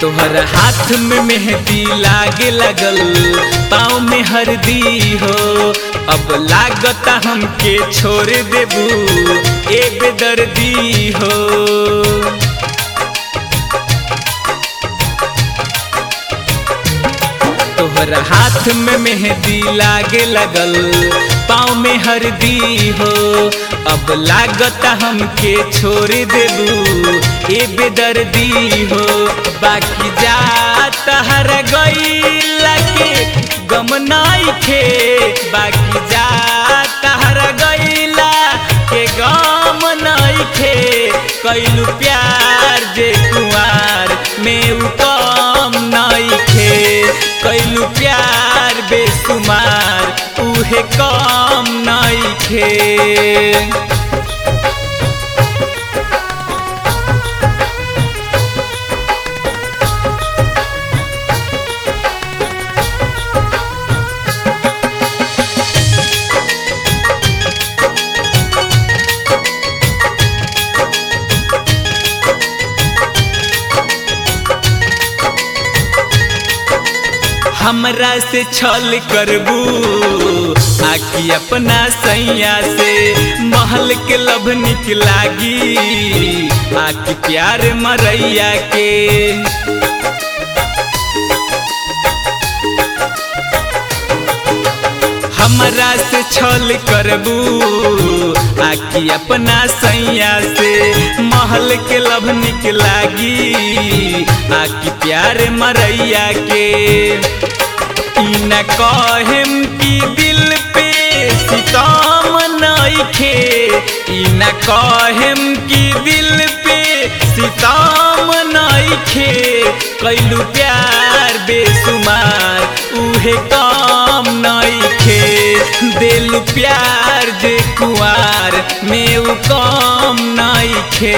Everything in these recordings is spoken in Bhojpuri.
तोहर हाथ में मेहंदी लागे लगल, पाँव में हरदी हो। अब लागता हमके छोड़ देबू ए बेदर्दी हो। तोहर हाथ में मेहंदी लागे लगल, पाँव में हरदी हो। अब लागता हमके छोड़ देबू ए बेदर्दी हो। बाकी जा तहर गइला के गम नइखे, बाकी जा तहर गइला के गम नइखे। कइलू प्यार जे कुंवार में उ कम नइखे, कइलू प्यार बेसुमार उहे कम नइखे। हमरा से छल करबू आखी अपना सैया से, महल के लब निक लागी आखी प्यार मरैया के। हमरा से छल करबू आखी अपना सैया से, महल के लब निक लागी आखी प्यार मरैया के। न कहेम की दिल पे सितम नइखे, न कहेम की दिल पे सितम नइखे। कइलू प्यार बेसुमार उहे कम नइखे, देलू प्यार जे कुंवार में उ कम नइखे।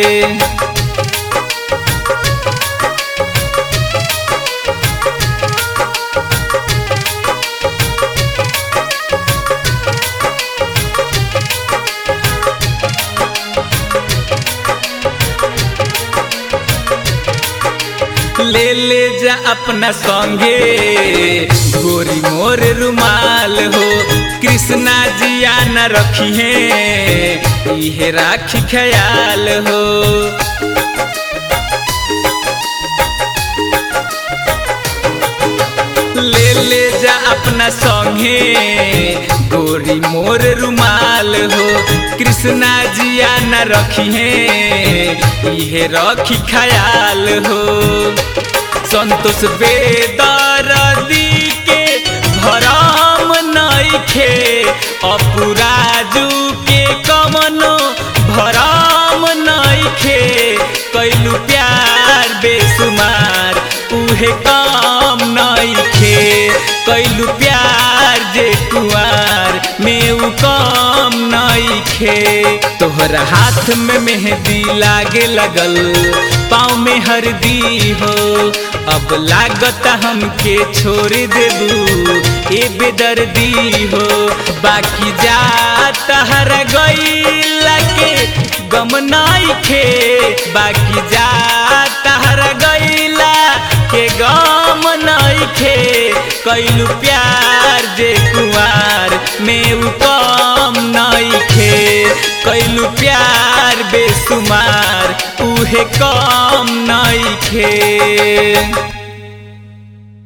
ले ले जा अपना संगे गोरी मोर रुमाल हो। कृष्णा जिया न रखी है इहे राखी ख्याल हो। ले ले जा अपना संगे गोरी मोर रुमाल हो। कृष्णा जिया न रखी है इहे रखी ख्याल हो। संतोष बेदर्दी के भरम नइखे, अपराजू के कमनो भरम नइखे। कइलू प्यार बेसुमार उहे कम नइखे, कइलू प्यार जे कुंवार में उ कम नइखे। तोहर हाथ में मेहंदी लागे लगल, पाँव में हरदी हो। अब लागता हमके छोड़ देबू ए बेदर्दी हो। बाकी जा तहर गइला के गम नइखे, बाकी जा तहर गइला के गम नइखे। कइलू प्यार जे कुंवार में उ कम नइखे, कइलू प्यार बेसुमार उहे कम नइखे।